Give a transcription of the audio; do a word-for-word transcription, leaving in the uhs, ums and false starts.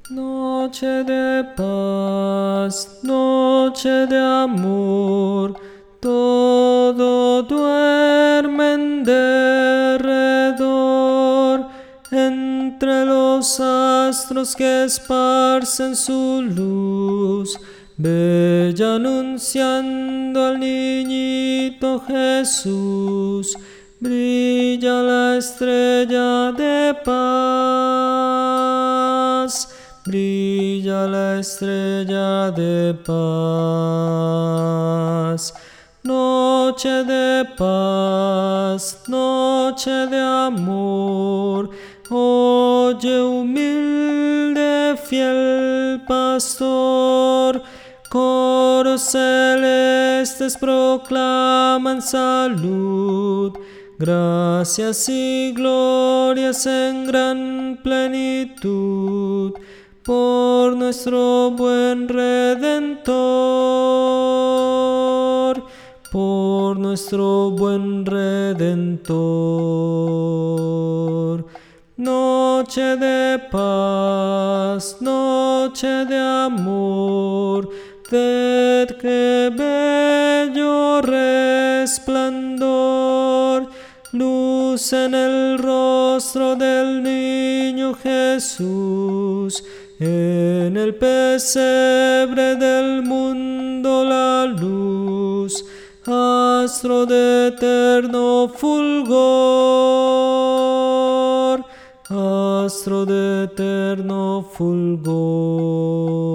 Noche de paz, noche de amor, todo duerme en derredor, entre los astros que esparcen su luz, bella anunciando al niñito Jesús, brilla la estrella de paz. Brilla la estrella de paz. Noche de paz, noche de amor. Oye, humilde, fiel pastor, coros celestes proclaman salud, gracias y glorias en gran plenitud por nuestro buen Redentor, por nuestro buen Redentor. Noche de paz, noche de amor, ved qué bello resplandor, luz en el rostro del niño Jesús, en el pesebre del mundo la luz, astro de eterno fulgor, astro de eterno fulgor.